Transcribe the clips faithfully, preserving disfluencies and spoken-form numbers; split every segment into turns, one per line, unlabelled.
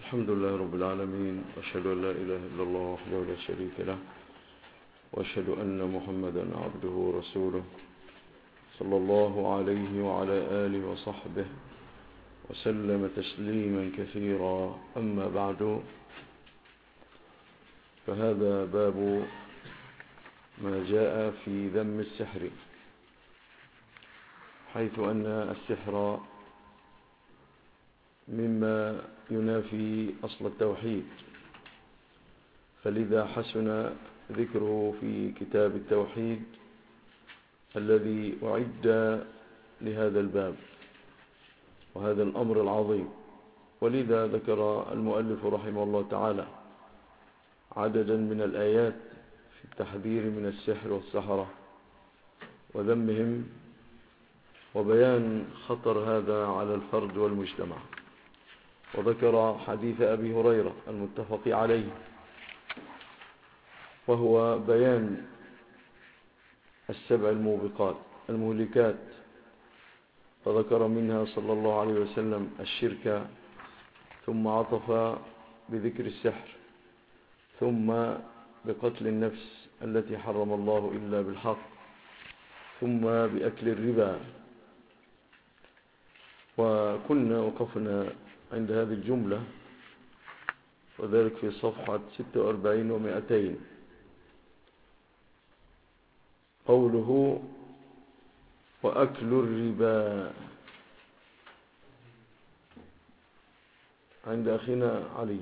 الحمد لله رب العالمين، وأشهد أن لا إله إلا الله وحده لا شريك له، وأشهد أن محمدا عبده ورسوله صلى الله عليه وعلى آله وصحبه وسلم تسليما كثيرا. أما بعد، فهذا باب ما جاء في ذم السحر، حيث أن السحر مما ينافي أصل التوحيد، فلذا حسن ذكره في كتاب التوحيد الذي أعد لهذا الباب وهذا الأمر العظيم. ولذا ذكر المؤلف رحمه الله تعالى عددا من الآيات في التحذير من السحر والسحرة وذمهم وبيان خطر هذا على الفرد والمجتمع. وذكر حديث أبي هريرة المتفق عليه، وهو بيان السبع الموبقات المهلكات، فذكر منها صلى الله عليه وسلم الشرك، ثم عطف بذكر السحر، ثم بقتل النفس التي حرم الله إلا بالحق، ثم بأكل الربا. وكنا وقفنا عند هذه الجملة، وذلك في صفحة ستة وأربعين ومئتين، قوله وأكل الربا عند أخينا علي.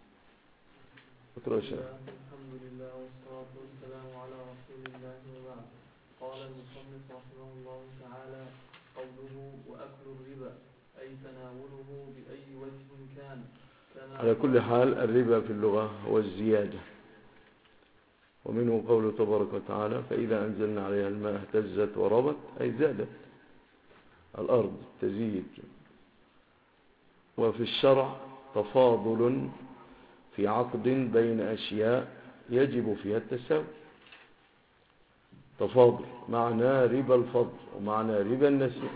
الحمد لله والصلاة والسلام على رسول الله وبعد. قال المصنف رحمه الله تعالى: قوله وأكل الربا أي تناوله بأي وجه كان.
على كل حال الربا في اللغة هو الزيادة، ومنه قوله تبارك وتعالى: فإذا أنزلنا عليها الماء اهتزت وربت، أي زادت الأرض تزيد. وفي الشرع تفاضل في عقد بين أشياء يجب فيها التساوي. تفاضل معنى ربا الفضل ومعنى ربا النسيء.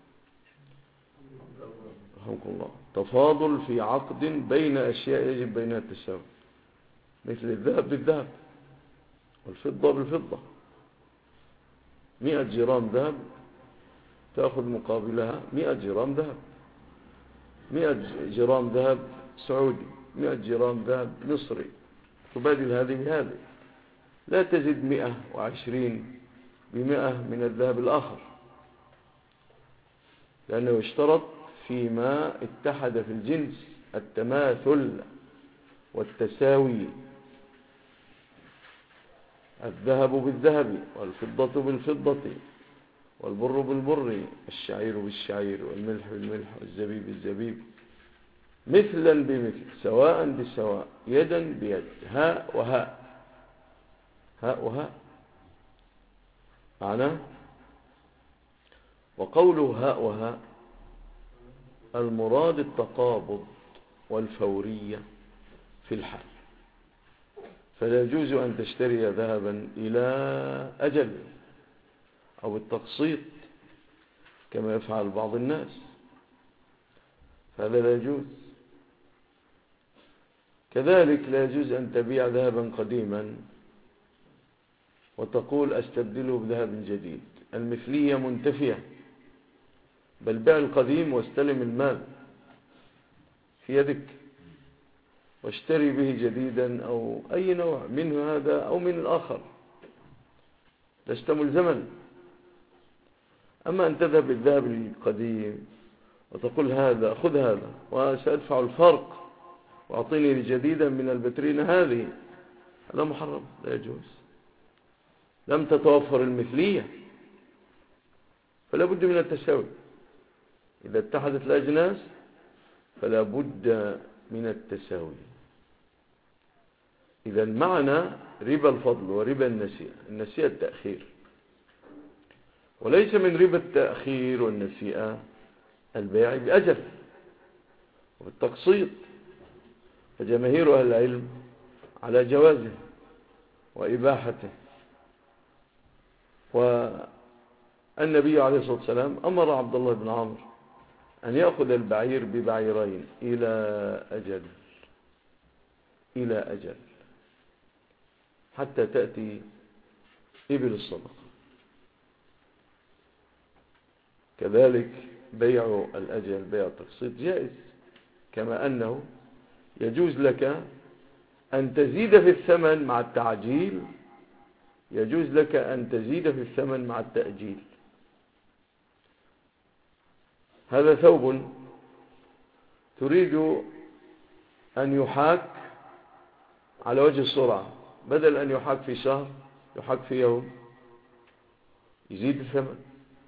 رحمكم الله. تفاضل في عقد بين أشياء يجب بينها التساوي، مثل الذهب بالذهب والفضة بالفضة. مئة جرام ذهب تأخذ مقابلها مئة جرام ذهب. مئة جرام ذهب سعودي، مئة جرام ذهب مصري، تبادل هذه بهذه، لا تزيد مئة وعشرين بمئة من الذهب الآخر، لأنه اشترط فيما اتحد في الجنس التماثل والتساوي. الذهب بالذهب والفضة بالفضة والبر بالبر، الشعير بالشعير والملح بالملح والزبيب بالزبيب، مثلا بمثل، سواء بسواء، يدا بيد، هاء وهاء، هاء وهاء معناه. وقوله هاء وهاء المراد التقابض والفورية في الحال، فلا يجوز أن تشتري ذهبا إلى أجل أو التقسيط كما يفعل بعض الناس، فهذا لا يجوز. كذلك لا يجوز أن تبيع ذهبا قديما وتقول أستبدله بذهب جديد، المثلية منتفية، بل بيع القديم واستلم المال في يدك واشتري به جديدا أو أي نوع منه هذا أو من الآخر، لست ملزما. أما أن تذهب بالذهب القديم وتقول هذا خذ هذا وسأدفع الفرق وأعطيني جديدا من البترين هذه، هذا محرم، لا يجوز. لم تتوفر المثلية، فلا بد من التساوي. إذا اتحدت الأجناس فلا بد من التساوي. إذا معنى ربا الفضل وربا النسيئة، النسيئة التأخير، وليس من ربا التأخير والنسيئة البيع بأجل والتقسيط، فجماهير أهل العلم على جوازه وإباحته. والنبي عليه الصلاة والسلام أمر عبد الله بن عمرو أن يأخذ البعير ببعيرين إلى أجل، إلى أجل حتى تأتي إبل الصدقة. كذلك بيع الأجل بيع التقسيط جائز، كما أنه يجوز لك أن تزيد في الثمن مع التعجيل، يجوز لك أن تزيد في الثمن مع التأجيل. هذا ثوب تريد أن يحاك على وجه السرعة، بدل أن يحاك في شهر يحاك في يوم، يزيد الثمن.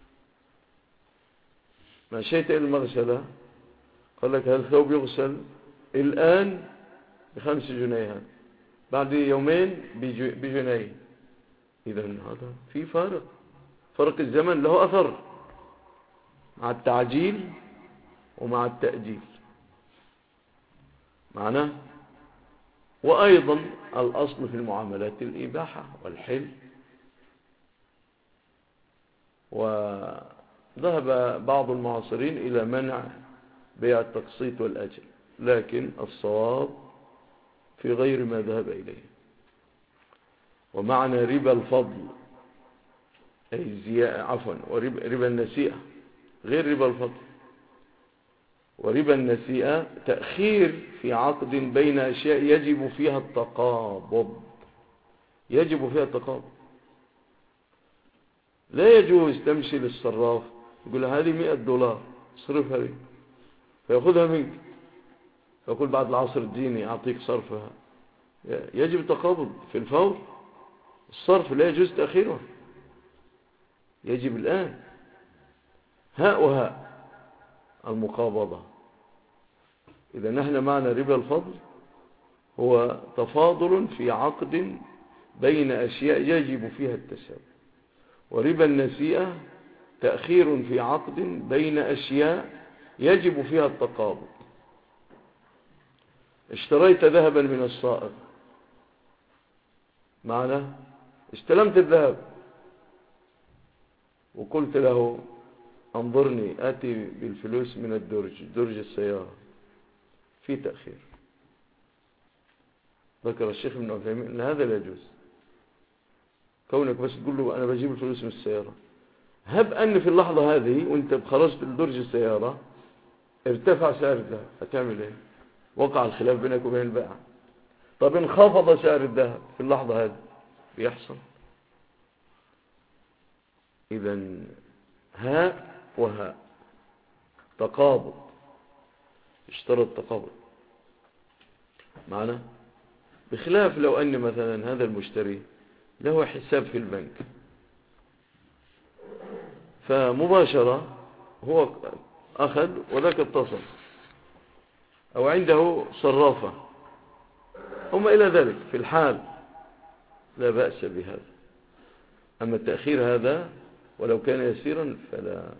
مشيت إلى المغسلة قال لك هذا الثوب يغسل الآن بخمس جنيهات، بعد يومين بجنيه. إذن هذا في فارق، فرق الزمن له أثر مع التعجيل ومع التأجيل معناه. وأيضا الأصل في المعاملات الإباحة والحل. وذهب بعض المعاصرين إلى منع بيع التقسيط والأجل، لكن الصواب في غير ما ذهب إليه. ومعنى ربا الفضل أي زياء عفوا وربا النسيئة غير ربا الفضل. وربا النسيئة تأخير في عقد بين أشياء يجب فيها التقابض، يجب فيها التقابض. لا يجوز تمشي للصراف يقول هذه مئة دولار صرفها لي، فيأخذها منك، فيقول بعد العصر الديني أعطيك صرفها. يجب تقابض في الفور، الصرف لا يجوز تأخيره، يجب الآن. هاء وهاء المقابضة. إذا نحن معنى ربا الفضل هو تفاضل في عقد بين أشياء يجب فيها التساوي. وربا النسيئة تأخير في عقد بين أشياء يجب فيها التقابض. اشتريت ذهبا من الصائغ، معنى استلمت الذهب وقلت له انظرني آتي بالفلوس من الدرج، درج السيارة، في تأخير. ذكر الشيخ ابن عثيمين ان هذا لا يجوز، كونك بس تقول له انا بجيب الفلوس من السيارة. هب ان في اللحظة هذه وانت خرجت لدرج السيارة ارتفع سعر الذهب، هتعمل ايه؟ وقع الخلاف بينك وبين البائع. طب انخفض سعر الذهب في اللحظة هذه، بيحصل. اذا هاء وهاء تقابض، اشترط تقابض معنا. بخلاف لو أن مثلا هذا المشتري له حساب في البنك، فمباشرة هو أخذ وذاك اتصل، أو عنده صرافة وما إلى ذلك، في الحال لا بأس بهذا. أما التأخير هذا ولو كان يسيرا فلا.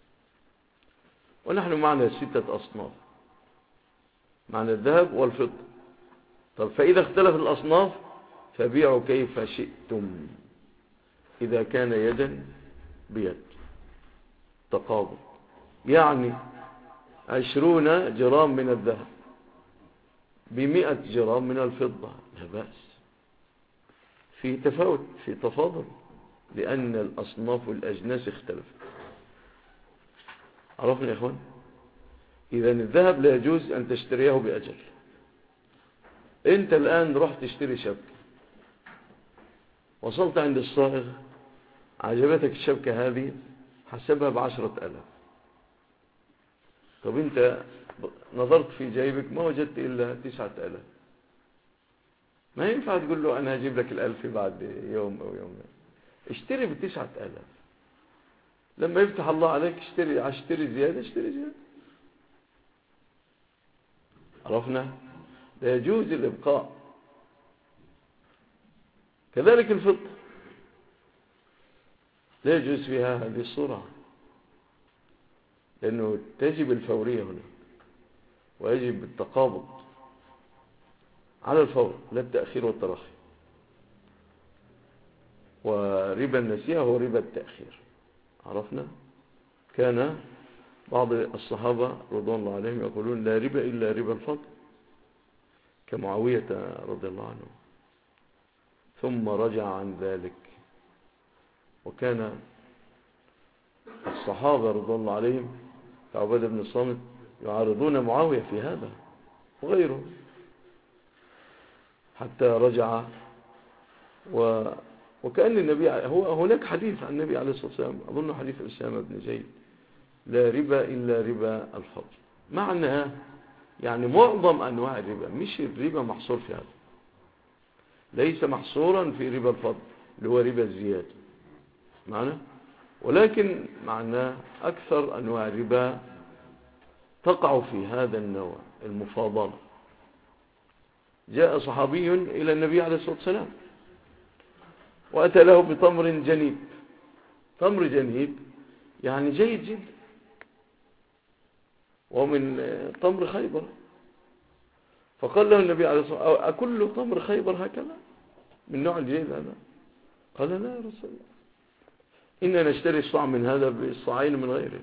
ونحن معنا ستة أصناف، معنا الذهب والفضة. طب فإذا اختلف الأصناف فبيعوا كيف شئتم، إذا كان يدا بيد تقابض. يعني عشرون جرام من الذهب بمئة جرام من الفضة، لا بأس. في تفاوت، في تفاضل، لأن الأصناف والأجناس اختلفت. عرفنا يا إخوان؟ إذا الذهب لا يجوز أن تشتريه بأجل. أنت الآن رحت تشتري شبكة، وصلت عند الصائغ، عجبتك الشبكة هذه، حسبها بعشرة ألاف. طب أنت نظرت في جيبك ما وجدت إلا تسعة ألاف، ما ينفع تقول له أنا هجيب لك الألف بعد يوم أو يومين. اشتري بتسعة ألاف، لما يفتح الله عليك اشتري، اشتري زيادة، اشتري زيادة. عرفنا؟ لا يجوز الإبقاء. كذلك الفضة لا يجوز فيها هذه الصورة، لأنه تجب الفورية هنا، ويجب التقابض على الفور، لا التأخير والتراخي. وربا النسيئة هو ربا التأخير. عرفنا؟ كان بعض الصحابة رضوان الله عليهم يقولون لا ربا إلا ربا الفضل. كمعاوية رضي الله عنه، ثم رجع عن ذلك. وكان الصحابة رضي الله عليهم كعبادة بن الصامت يعارضون معاوية في هذا وغيره، حتى رجع. و وكأن النبي هو هناك حديث عن النبي عليه الصلاة والسلام، أظن حديث أسامة بن زيد: لا ربا إلا ربا الفضل. معنى يعني معظم أنواع الربا، مش الربا محصور في هذا، ليس محصورا في ربا الفضل اللي هو ربا الزيادة معنى، ولكن معناه أكثر أنواع الربا تقع في هذا النوع المفاضلة. جاء صحابي إلى النبي عليه الصلاة والسلام وأتى له بتمر جنيب. تمر جنيب يعني جيد جدا، ومن تمر خيبر. فقال له النبي عليه الصلاة والسلام: أكل تمر خيبر هكذا من نوع الجيد هذا؟ قال: لا يا رسول الله، إننا نشتري الصاع من هذا بالصاعين من غيره.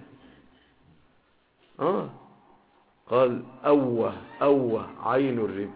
آه قال: أوه أوه عين الربا.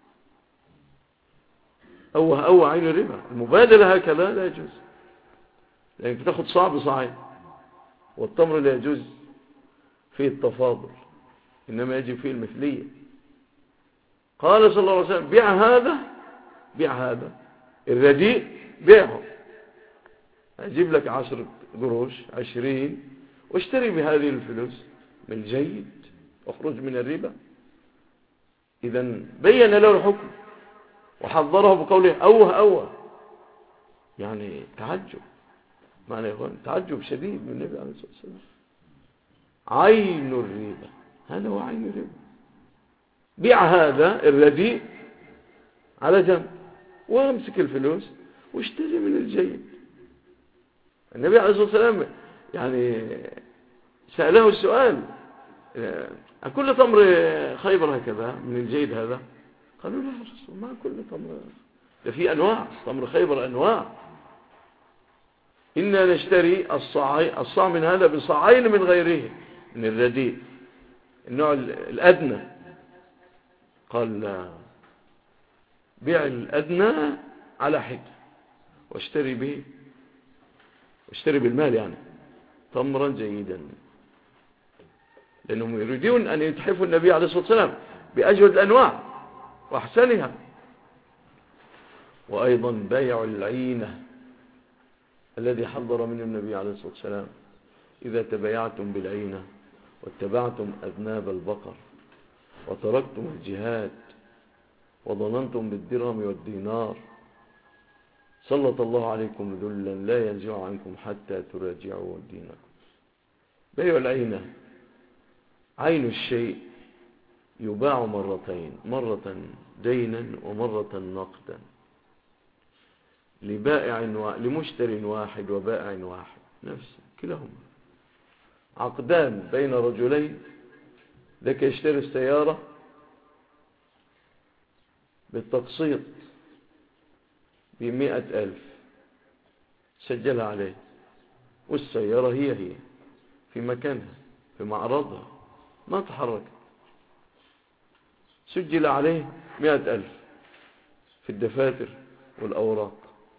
أوه أوه عين الربا. المبادلة هكذا لا يجوز، لأنك تأخذ صاع بصاعين، والتمر لا يجوز فيه التفاضل، إنما يجب فيه المثلية. قال صلى الله عليه وسلم: بيع هذا بيع هذا الرديء بيعه، أجيب لك عشر قروش عشرين واشتري بهذه الفلوس من الجيد، اخرج من الربا. إذن بين له الحكم وحضره بقوله أوه أوه، يعني تعجب، معنى يقول تعجب شديد من النبي عليه الصلاة والسلام. عين الربا، هذا هو عين الربا. بيع هذا الرديء على جنب وامسك الفلوس واشتري من الجيد. النبي عليه الصلاة والسلام يعني سأله السؤال: أكل تمر خيبر هكذا من الجيد هذا؟ قالوا: لا يا رسول الله، ما كل تمر، ده في أنواع، تمر خيبر أنواع، إنا نشتري الصاع الصاع من هذا بصاعين من غيره من الرديء النوع الأدنى. قال: لا، بيع الأدنى على حد واشتري به، واشتري بالمال يعني تمرا جيدا، لأنهم يريدون أن يتحفوا النبي عليه الصلاة والسلام بأجود الأنواع وأحسنها. وأيضا بيع العينة الذي حضر منه النبي عليه الصلاة والسلام: إذا تبايعتم بالعينة واتبعتم أذناب البقر وتركتم الجهاد وظننتم بالدرهم والدينار سلط الله عليكم ذلا لا ينزع عنكم حتى تراجعوا دينكم. بيع العينة، عين الشيء يباع مرتين، مرة دينا ومرة نقدا، لبائع و... لمشتر واحد وبائع واحد، نفس كلاهما عقدان بين رجلين. لك يشتري السيارة بالتقسيط بمئة ألف، سجلها عليه، والسيارة هي هي في مكانها في معرضها ما تحركت، سجل عليه مئة ألف في الدفاتر والأوراق،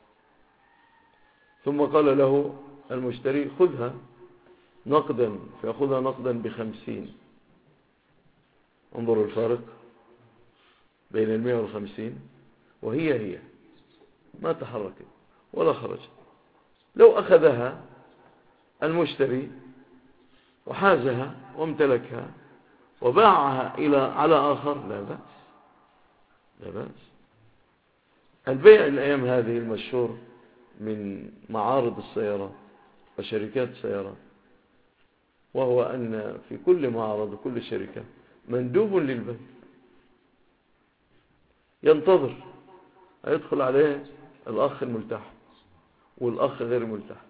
ثم قال له المشتري: خذها نقدا، فيأخذها نقدا بخمسين. انظروا الفارق بين المئة والخمسين، وهي هي ما تحركت ولا خرجت. لو أخذها المشتري وحازها وامتلكها وباعها إلى على آخر لا بأس، لا بأس. البيع الأيام هذه المشهور من معارض السيارات وشركات السيارات، وهو أن في كل معرض وكل شركة مندوب للبيع ينتظر يدخل عليه الأخ الملتحي والأخ غير الملتحي،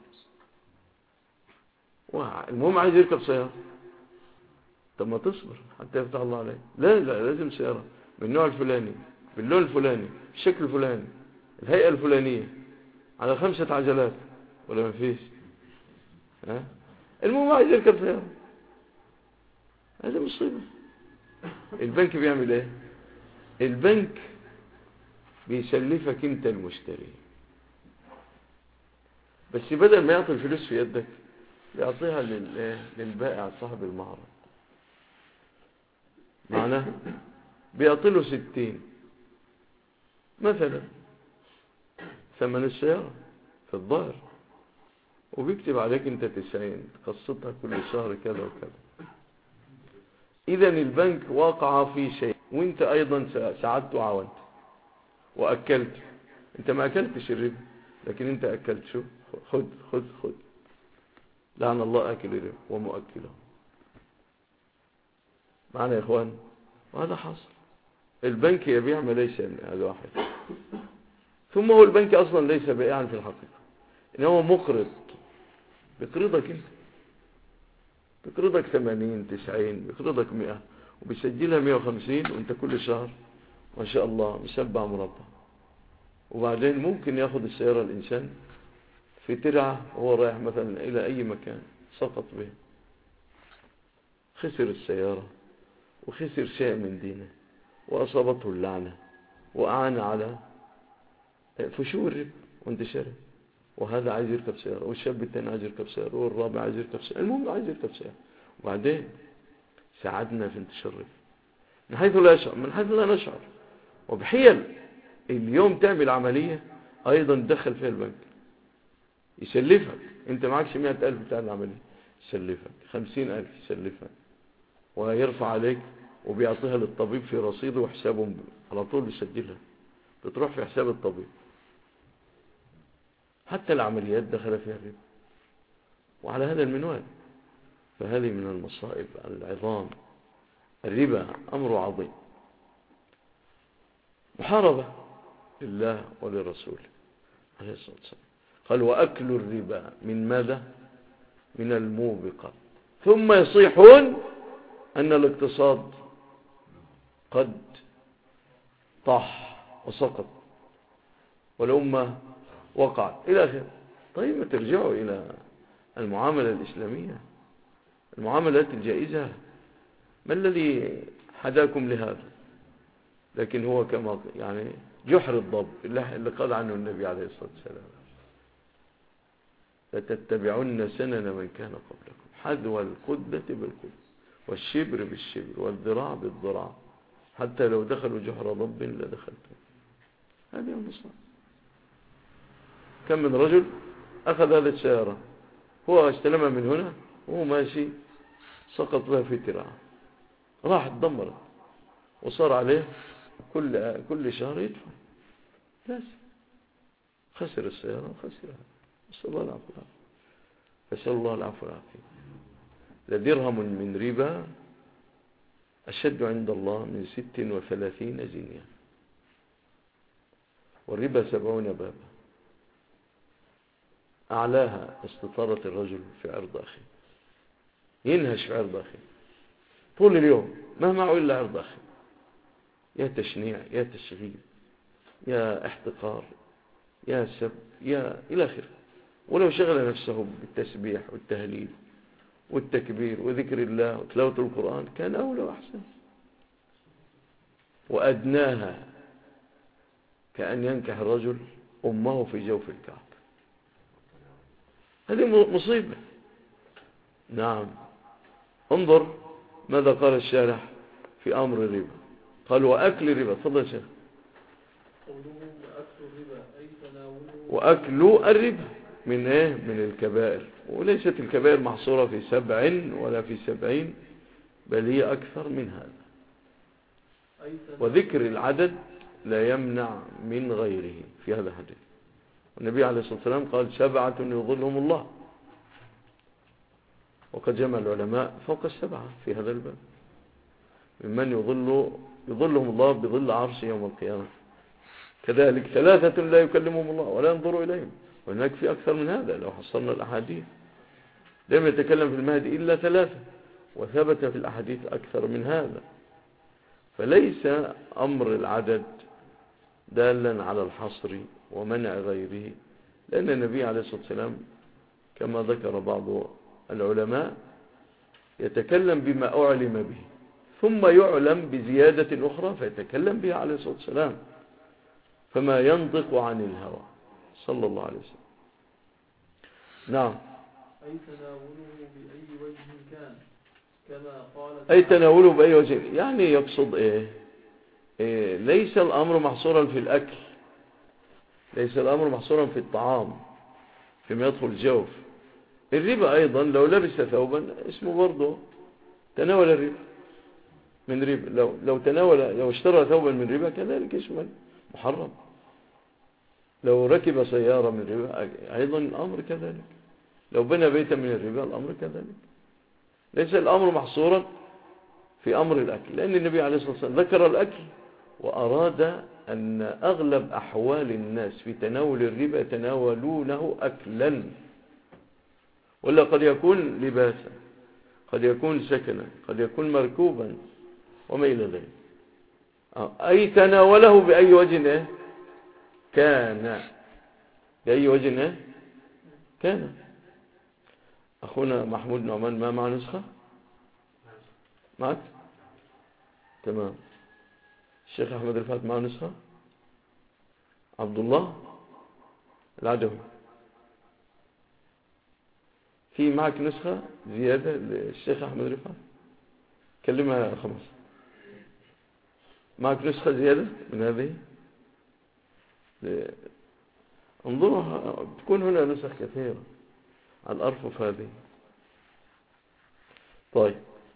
المهم عايز يركب سيارة. طب ما تصبر حتى يفتح الله عليه. لا لا، لازم سيارة من النوع الفلاني باللون الفلاني بالشكل الفلاني الهيئة الفلانية على خمسة عجلات ولا ما فيش. ها المهم عايز يركب سيارة، هذا مصيبة. البنك بيعمل ايه؟ البنك بيسلفك انت المشتري، بس بدل ما يعطي الفلوس في يدك بيعطيها للبائع صاحب المعرض. معناه بيعطي له ستين مثلا ثمن السيارة في الظاهر، وبيكتب عليك انت تسعين تقسطها كل شهر كذا وكذا. اذا البنك واقع في شيء، وانت ايضا ساعدت وعاونت واكلت. انت ما اكلتش الربا، لكن انت اكلت. شو خذ خذ خذ. لعن الله اكل الربا ومؤكله. معنا يا اخوان؟ وهذا حصل. البنك يبيع ما ليس هذا واحد. ثم هو البنك اصلا ليس بائعا في الحقيقه، انه هو مقرض، بيقرضك انت، بيقرضك ثمانين تسعين، بيقرضك مئة، وبيسجلها مئة وخمسين، وانت كل شهر ما شاء الله مسبع مربع. وبعدين ممكن ياخذ السيارة الانسان في ترعة وهو رايح مثلا الى اي مكان، سقط به، خسر السيارة وخسر شيء من دينه واصابته اللعنة واعان على فشو الربا وانتشاره. وهذا عايز يركب سيارة، والشاب الثاني عايز يركب سيارة، والرابع عايز يركب سيارة، المهم عايز يركب سيارة. وبعدين ساعدنا في انتشار الربا من حيث لا يشعر، من حيث لا نشعر. وبحيل اليوم تعمل عملية ايضا تدخل فيها البنك، يسلفك. انت معكش مئة الف بتاع العملية، يسلفك خمسين الف، يسلفك ويرفع عليك، وبيعطيها للطبيب في رصيده وحسابه على طول بيسجلها، بتروح في حساب الطبيب. حتى العمليات دخل فيها الربا وعلى هذا المنوال. فهذه من المصائب العظام. الربا أمر عظيم، محاربة لله ولرسوله عليه الصلاة والسلام. قال وأكل الربا من ماذا؟ من الموبقات. ثم يصيحون أن الاقتصاد قد طاح وسقط والأمة وقعت إلى آخره. طيب ما ترجعوا إلى المعاملة الإسلامية، المعاملات الجائزة. ما الذي حداكم لهذا؟ لكن هو كما يعني جحر الضب اللي قال عنه النبي عليه الصلاة والسلام: لتتبعن سنن من كان قبلكم حذو القدة بالقدة والشبر بالشبر والذراع بالذراع حتى لو دخلوا جحر ضب لدخلتم. هذه المصائب. كم من رجل أخذ هذه السيارة، هو استلمها من هنا وهو ماشي سقط بها في ترعة، راحت دمرت، وصار عليه كل كل شهر يدفع، بس خسر السيارة وخسرها. نسأل الله العفو والعافية. فسأل الله العفو والعافية. لدرهم من ربا أشد عند الله من ست وثلاثين زنية، والربا سبعون بابا. أعلاها استطارة الرجل في عرض أخيه، ينهش في عرض أخيه طول اليوم، ما معه إلا عرض أخيه، يا تشنيع يا تشغيل يا احتقار يا سب يا إلى آخره. ولو شغل نفسه بالتسبيح والتهليل والتكبير وذكر الله وتلاوة القرآن كان أولى وأحسن. وأدناها كأن ينكح الرجل أمه في جوف الكعب. هذه مصيبة. نعم. انظر ماذا قال الشارح في أمر الربا. قال وأكل الربا. تفضل يا شيخ. وأكل الربا من ايه؟ من الكبائر. وليست الكبائر محصورة في سبع ولا في سبعين، بل هي أكثر من هذا. وذكر العدد لا يمنع من غيره في هذا الحديث. النبي عليه الصلاة والسلام قال سبعة يظلهم الله، وقد جمع العلماء فوق السبعة في هذا الباب، ممن يظل يظلهم الله بظل عرش يوم القيامة. كذلك ثلاثة لا يكلمهم الله ولا ينظر إليهم، وهناك في أكثر من هذا لو حصلنا الأحاديث. لم يتكلم في المهدي إلا ثلاثة، وثبت في الأحاديث أكثر من هذا. فليس أمر العدد دالا على الحصر ومنع غيره، لأن النبي عليه الصلاة والسلام كما ذكر بعض العلماء يتكلم بما أعلم به، ثم يعلم بزيادة أخرى فيتكلم بها عليه الصلاة والسلام، فما ينطق عن الهوى صلى الله عليه وسلم. نعم.
أي تناوله بأي وجه كان كما قال
أي تناوله بأي وجه، يعني يقصد إيه؟ إيه؟ ليس الأمر محصورا في الأكل، ليس الأمر محصورا في الطعام فيما يدخل الجوف. الربا أيضا لو لبس ثوبا اسمه برضه تناول الربا من ربا، لو, لو تناول لو اشترى ثوبا من ربا كذلك اسمه محرم. لو ركب سيارة من ربا أيضا الأمر كذلك، لو بنى بيتا من الربا الأمر كذلك. ليس الأمر محصورا في أمر الأكل، لأن النبي عليه الصلاة والسلام ذكر الأكل وأراد أن أغلب أحوال الناس في تناول الربا يتناولونه أكلا، ولا قد يكون لباسا، قد يكون سكنا، قد يكون مركوبا وما إلى ذلك. أي تناوله بأي وجه كان، بأي وجه كان. أخونا محمود نعمان ما مع نسخة معك؟ تمام. الشيخ أحمد رفعت مع نسخة؟ عبد الله العدوي في معك نسخة زيادة للشيخ أحمد رفعت؟ كلمها خمس. معك نسخة زيادة من هذه؟ انظروا تكون هنا نسخ كثيرة على الأرفف هذه. طيب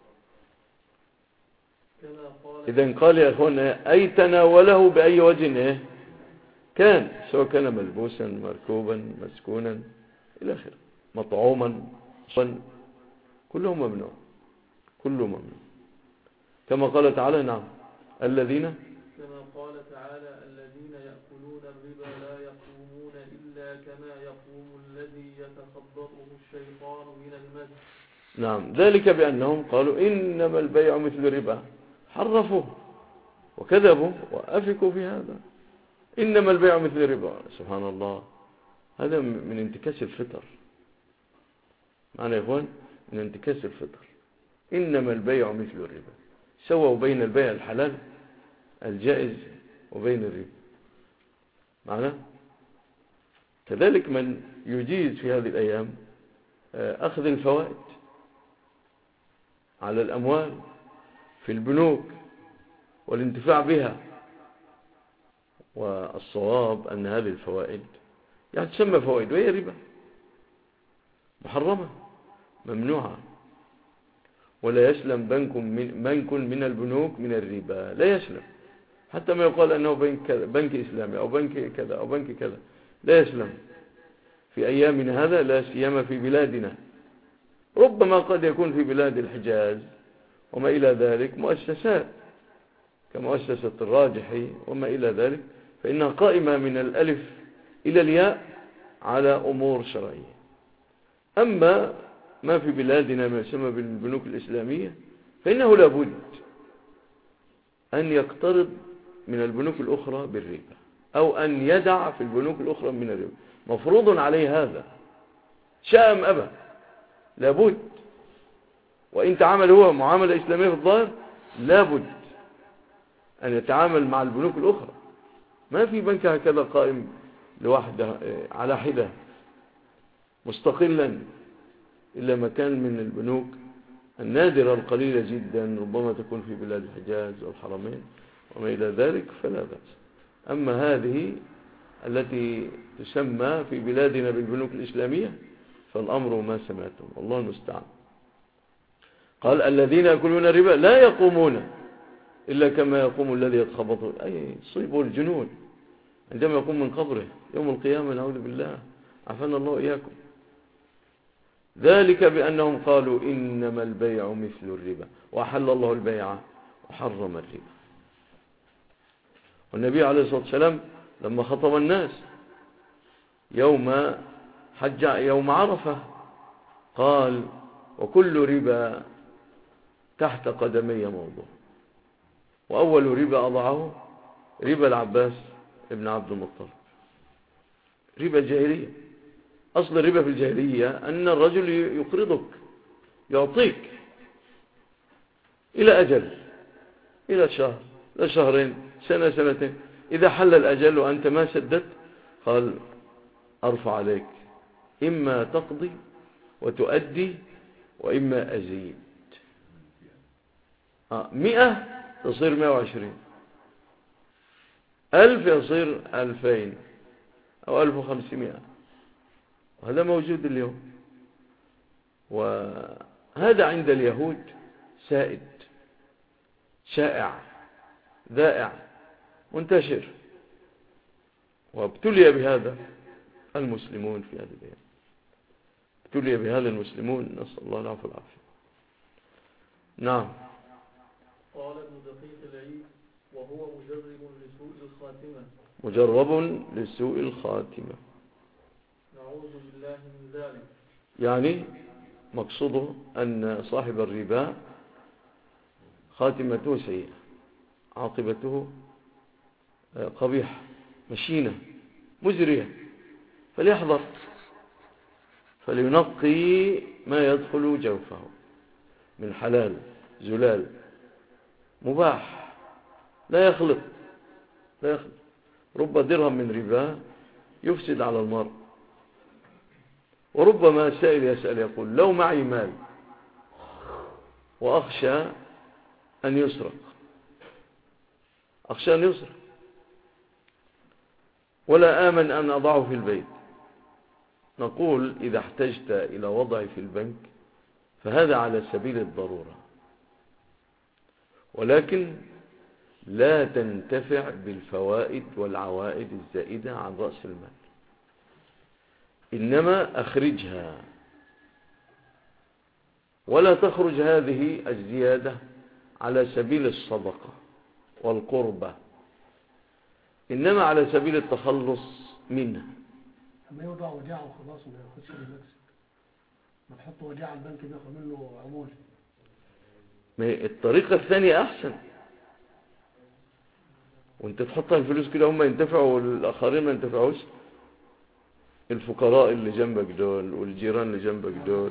إذن قال يا أخوانا أي تناوله بأي وجه كان، سواء كان ملبوسا مركوبا مسكونا إلى آخره، مطعوما كله ممنوع، كله ممنوع كما قال تعالى. نعم. الذين
كما قال تعالى الذين يأكلون الربا لا يقومون إلا كما يقوم الذي يتخبطه الشيطان من المس.
نعم. ذلك بأنهم قالوا إنما البيع مثل الربا، حرفوه وكذبوا وأفكوا في هذا. إنما البيع مثل الربا، سبحان الله، هذا من انتكاس الفطر. معنى يا إخوان من انتكاس الفطر. إنما البيع مثل الربا، سووا بين البيع الحلال الجائز وبين الربا. معنى كذلك من يجيز في هذه الأيام أخذ الفوائد على الأموال في البنوك والانتفاع بها، والصواب أن هذه الفوائد يعني تسمى فوائد وهي ربا محرمة ممنوعة. ولا يسلم بنك من, بنك من البنوك من الربا، لا يسلم، حتى ما يقال أنه بنك, بنك إسلامي أو بنك كذا أو بنك كذا، لا يسلم في أيامنا هذا، لا سيما في بلادنا. ربما قد يكون في بلاد الحجاز وما إلى ذلك مؤسسات كمؤسسة الراجحي وما إلى ذلك، فإنها قائمة من الألف إلى الياء على أمور شرعية. أما ما في بلادنا ما يسمى بالبنوك الإسلامية فإنه لابد أن يقترض من البنوك الأخرى بالربا، أو أن يدع في البنوك الأخرى من الربا، مفروض عليه هذا شاء أم أبى، لابد. وإن تعامل هو معاملة إسلامية في الظاهر لابد أن يتعامل مع البنوك الأخرى. ما في بنك هكذا قائم لوحده على حدة مستقلا، إلا ما كان من البنوك النادرة القليلة جدا، ربما تكون في بلاد الحجاز والحرمين وما إلى ذلك فلا بأس. أما هذه التي تسمى في بلادنا بالبنوك الإسلامية فالأمر ما سمعتم، الله المستعان. قال الذين يأكلون الربا لا يقومون إلا كما يقوم الذي يتخبطه، أي صيبوا الجنون عندما يقوم من قبره يوم القيامة، نعوذ بالله، عافانا الله إياكم. ذلك بأنهم قالوا إنما البيع مثل الربا وأحل الله البيع وحرم الربا. والنبي عليه الصلاة والسلام لما خطب الناس يوم حج يوم عرفة قال وكل ربا تحت قدمي موضوع. وأول ربا أضعه ربا العباس ابن عبد المطلب، ربا الجاهلية. أصل الربا في الجاهلية أن الرجل يقرضك، يعطيك إلى أجل، إلى شهر، لا شهرين، سنة، سنتين. إذا حل الأجل وأنت ما سددت قال أرفع عليك، إما تقضي وتؤدي وإما أزيد. آه. مئة تصير مئة وعشرين، ألف يصير ألفين أو ألف وخمسمائة. وهذا موجود اليوم، وهذا عند اليهود سائد شائع ذائع منتشر، وابتلي بهذا المسلمون في هذه الأيام، ابتلي بهذا المسلمون، نسأل الله العفو والعافية. نعم.
قال ابن دقيق العيد: وهو مجرب لسوء الخاتمة.
مجرب لسوء الخاتمة،
نعوذ بالله من ذلك.
يعني مقصوده أن صاحب الربا خاتمته سيئة، عاقبته قبيحة مشينة مزرية، فليحذر، فلينقي ما يدخل جوفه من حلال زلال مباح، لا يخلط لا يخلط. رب درهم من ربا يفسد على المرء. وربما سائل يسأل يقول: لو معي مال وأخشى أن يسرق، أخشى أن يسرق ولا آمن أن أضعه في البيت، نقول: إذا احتجت إلى وضعه في البنك فهذا على سبيل الضرورة، ولكن لا تنتفع بالفوائد والعوائد الزائدة عن رأس المال، إنما أخرجها، ولا تخرج هذه الزيادة على سبيل الصدقة والقربة، إنما على سبيل التخلص منها.
أما يوضع وديعة وخلاص ما ياخدش المكسب، ما تحط وديعة البنك بياخد منه عمولة.
الطريقة الثانية أحسن، وانت تحطها الفلوس كده هم ينتفعوا والآخرين ما ينتفعوش، الفقراء اللي جنبك دول والجيران اللي جنبك دول.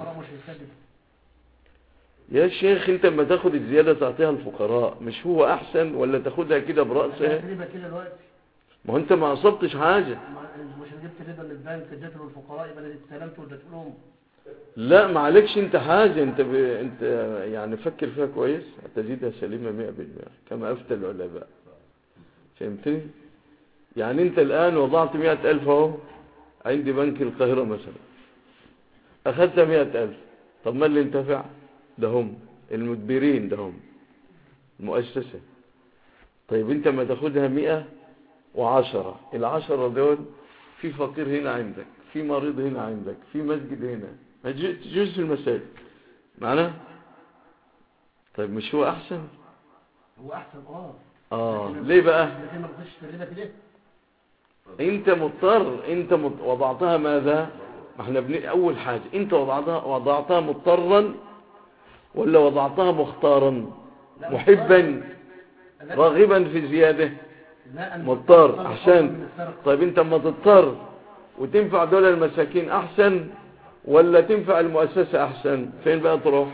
يا شيخ انت لما تاخد الزيادة تعطيها الفقراء، مش هو أحسن ولا تاخدها كده برأسها؟ ما هو انت ما أصبتش حاجة.
مش جبت ربا من البنك اديته للفقراء يبقى استلمت واديته لهم.
لا ما عليكش انت حاجة، انت ب... انت يعني فكر فيها كويس، تجدها سليمة مئة بالمئة كما أفتى العلماء. فهمتني؟ يعني انت الآن وضعت مئة ألف اهو عندي بنك القاهرة مثلا، أخذت مئة ألف، طب ما اللي انتفع؟ ده هم المدبرين، ده هم المؤسسة. طيب انت ما تاخدها مئة وعشرة، العشرة دول في فقير هنا عندك، في مريض هنا عندك، في مسجد هنا، ما تجوز في المساجد معنا. طيب مش هو أحسن؟
هو أحسن اه
اه ليه بقى؟
لكن ما تخش في الربا كده.
انت مضطر، انت مض... وضعتها ماذا؟ ما احنا بن... اول حاجة انت وضعتها وضعتها مضطرا ولا وضعتها مختارا محبا راغبا في زيادة؟ مضطر احسن. طيب انت ما تضطر وتنفع دول المساكين احسن ولا تنفع المؤسسة احسن؟ فين بقى تروح؟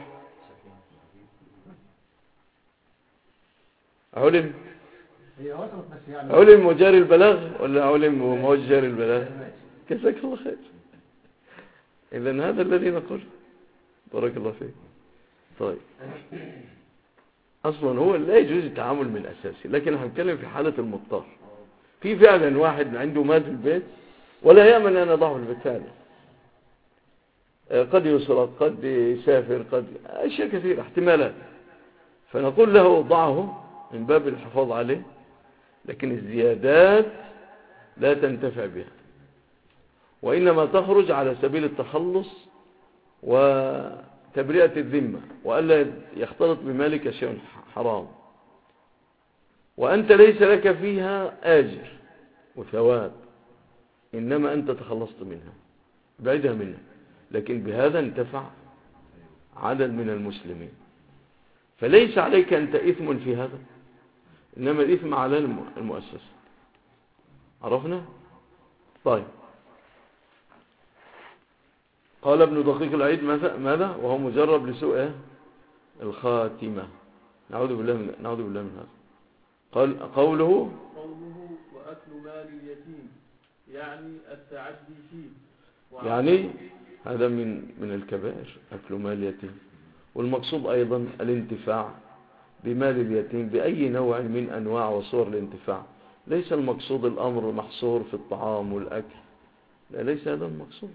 علم علم وجاري البلاغ ولا علم وموج جاري البلاغ؟ جزاك الله خير. إذن هذا الذي نقول. بارك الله فيك. طيب أصلا هو لا يجوز التعامل من أساسي، لكن هنتكلم في حالة المضطر. في فعلا واحد عنده مال في البيت ولا يأمن أن يضعه في البيت فعلا، قد يسرق، قد يسافر، قد أشياء كثيرة احتمالات، فنقول له ضعه من باب الحفاظ عليه، لكن الزيادات لا تنتفع بها، وإنما تخرج على سبيل التخلص وتبرئة الذمة، وألا يختلط بمالك شيء حرام، وأنت ليس لك فيها آجر وثواب، إنما أنت تخلصت منها، بعدها منها، لكن بهذا انتفع عدد من المسلمين. فليس عليك أنت إثم في هذا، إنما الإثم على المؤسسة. عرفنا؟ طيب قال ابن دقيق العيد ماذا؟ وهو مجرب لسوء الخاتمة. نعوذ بالله من نعوذ بالله من هذا. قال قوله
قوله وأكل مال اليتيم يعني التعدي فيه.
يعني هذا من من الكبائر أكل مال اليتيم، والمقصود أيضا الانتفاع بمال اليتيم بأي نوع من أنواع وصور الانتفاع. ليس المقصود الأمر محصور في الطعام والأكل، لا، ليس هذا المقصود،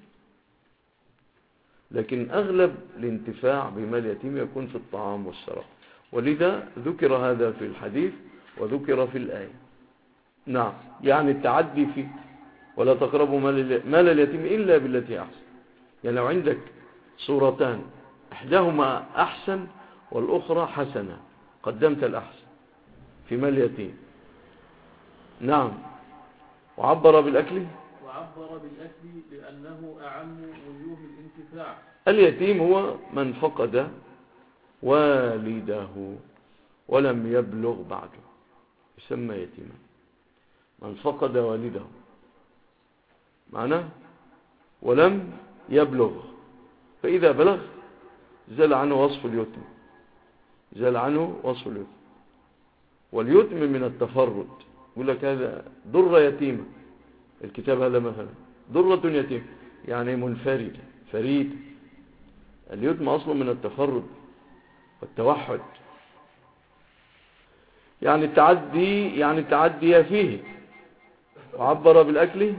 لكن أغلب الانتفاع بمال اليتيم يكون في الطعام والشراب، ولذا ذكر هذا في الحديث وذكر في الآية. نعم، يعني التعدي فيه، ولا تقربوا مال اليتيم إلا بالتي أحسن. يعني لو عندك صورتان إحداهما أحسن والأخرى حسنة، قدمت الأحسن في مال اليتيم. نعم. وعبر بالأكل
وعبر بالأكل لأنه أعم وجوه الانتفاع.
اليتيم هو من فقد والده ولم يبلغ بعده، يسمى يتيما. من فقد والده معناه ولم يبلغ، فإذا بلغ زال عنه وصف اليتم، زال عنه وصف اليتم. واليتم من التفرد، يقول لك هذا درة يتيمة، الكتاب هذا مثلا درة يتيمة يعني منفردة فريد. اليتم أصلا من التفرد والتوحد، يعني التعدي يعني التعدي فيه. وعبر بالأكل،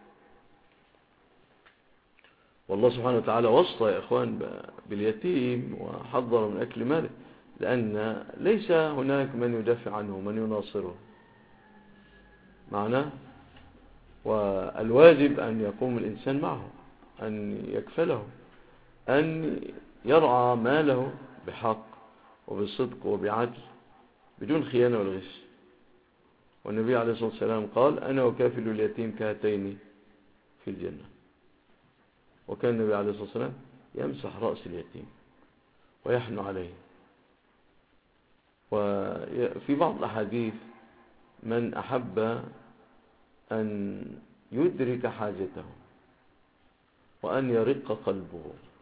والله سبحانه وتعالى وصى يا إخوان باليتيم وحذر من أكل ماله، لأن ليس هناك من يدافع عنه من يناصره معناه. والواجب أن يقوم الإنسان معه، أن يكفله، أن يرعى ماله بحق وبصدق وبعدل بدون خيانة ولا غش. والنبي عليه الصلاة والسلام قال أنا وكافل اليتيم كهاتين في الجنة. وكان النبي عليه الصلاة والسلام يمسح رأس اليتيم ويحن عليه. وفي بعض الأحاديث من أحب أن يدرك حاجته وأن يرق قلبه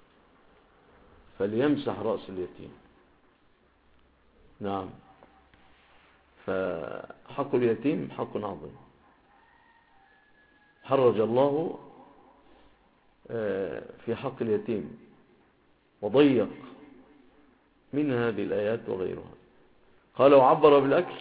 فليمسح رأس اليتيم. نعم، فحق اليتيم حق عظيم حرج الله في حق اليتيم وضيق من هذه الآيات وغيرها. قال وعبر بالأكل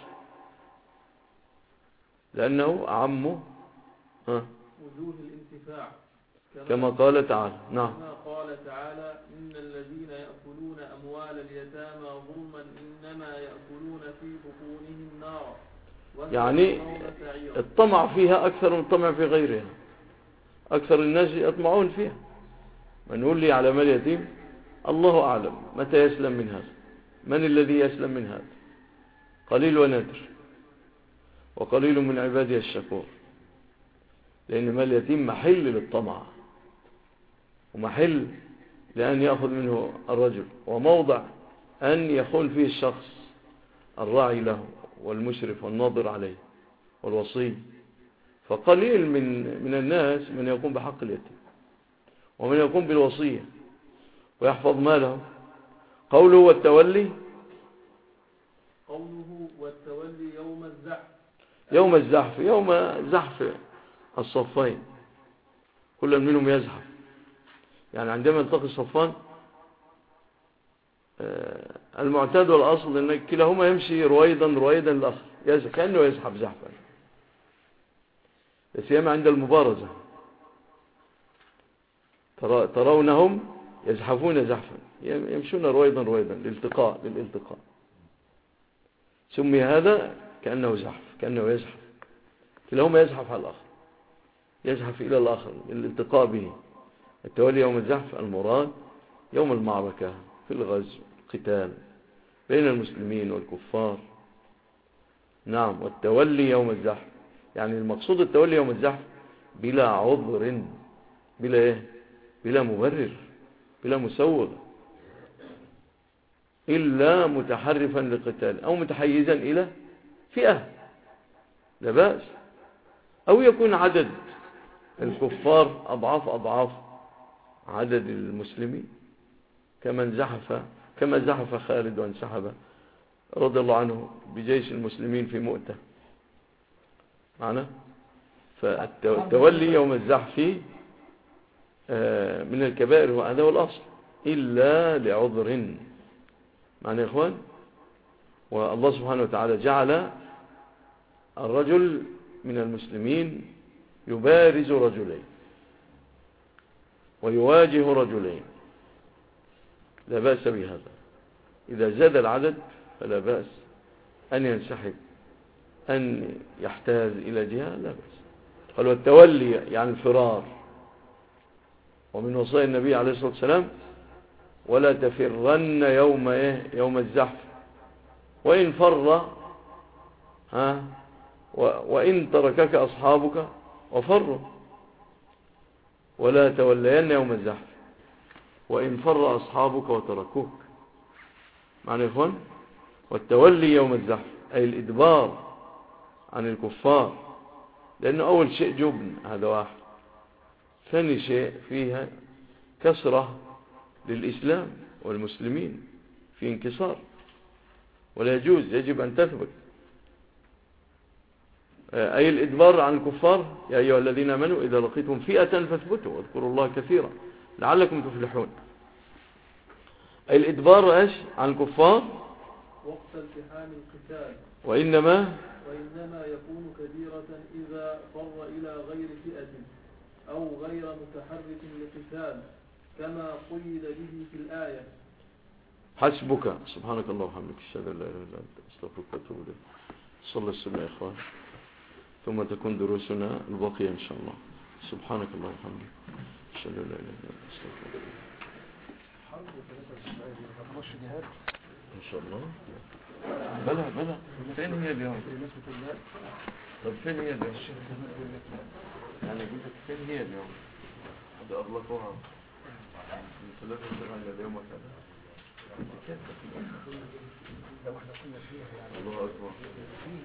لأنه أعمه
وجوه الانتفاع،
كما قال تعالى. نعم،
كما قال تعالى إن الذين يأكلون أموال اليتامى ظلما إنما يأكلون في بطونهم نارا
يعني الطمع فيها أكثر من الطمع في غيرها. أكثر الناس يطمعون فيها. من يقول لي على مال يتيم الله أعلم متى يسلم من هذا، من الذي يسلم من هذا؟ قليل ونادر، وقليل من عبادي الشكور. لأن مال اليتيم محل للطمع ومحل لأن يأخذ منه الرجل، وموضع أن يخون فيه الشخص الراعي له والمشرف والناظر عليه والوصي. فقليل من من الناس من يقوم بحق اليتيم ومن يقوم بالوصية ويحفظ ماله. قوله والتولي،
قوله والتولي يوم الزحف،
يوم الزحف، يوم زحف الصفين كل منهم يزحف. يعني عندما يلتقي الصفان المعتاد والأصل أن كلاهما يمشي رويدا رويدا الآخر يزحف كأنه يزحف زحفا، سيما عند المبارزة ترونهم يزحفون زحفا يمشون رويدا رويدا للالتقاء للالتقاء سمي هذا كأنه زحف كأنه يزحف، كلاهما يزحف على الآخر يزحف إلى الآخر للالتقاء به. التولي يوم الزحف المراد يوم المعركة في الغزو القتال بين المسلمين والكفار. نعم، والتولي يوم الزحف يعني المقصود التولي يوم الزحف بلا عذر، بلا ايه بلا مبرر، بلا مسوغ، إلا متحرفا للقتال أو متحيزا إلى فئة لا بأس، أو يكون عدد الكفار أضعاف أضعاف عدد المسلمين كمن زحف كما زحف خالد وانسحب رضي الله عنه بجيش المسلمين في مؤتة معنا. فالتولي يوم الزحف من الكبائر وهذا هو الأصل إلا لعذر معنى يا إخوان. والله سبحانه وتعالى جعل الرجل من المسلمين يبارز رجلين ويواجه رجلين لا بأس بهذا. إذا زاد العدد فلا بأس أن ينسحب أن يحتاز إلى جهة لا بأس. قال والتولي يعني الفرار. ومن وصايا النبي عليه الصلاة والسلام ولا تفرن يوم إيه يوم الزحف وإن فر ها وإن تركك أصحابك وفروا ولا تولين يوم الزحف وإن فر أصحابك وتركوك معنى يا إخوان. والتولي يوم الزحف أي الإدبار عن الكفار لأنه أول شيء جبن هذا واحد. ثاني شيء فيها كسرة للإسلام والمسلمين في انكسار ولا يجوز يجب أن تثبت. أي الإدبار عن الكفار يا أيها الذين آمنوا إذا لقيتم فئة فاثبتوا واذكروا الله كثيرا لعلكم تفلحون. أي الإدبار إيش عن الكفار
وقت التحام القتال
وإنما
وإنما يكون كبيرة إذا فر إلى غير فئة أو غير متحرك لقتال كما قيد به في الآية.
حسبك سبحانك الله وبحمدك أشهد أن لا إله إلا أنت أستغفرك وأتوب إليك. صلى السنة يا إخوان ثم تكون دروسنا الباقية إن شاء الله. سبحانك الله وبحمدك أشهد أن لا إله إلا أنت أستغفرك إن شاء الله. بلى بلى فين هي اليوم؟ طب فين هي اليوم؟ يعني قلت فين هي اليوم؟ هذا أغلقوها من ثلاثة سنة اليوم وكذا كيف تكون الله أكبر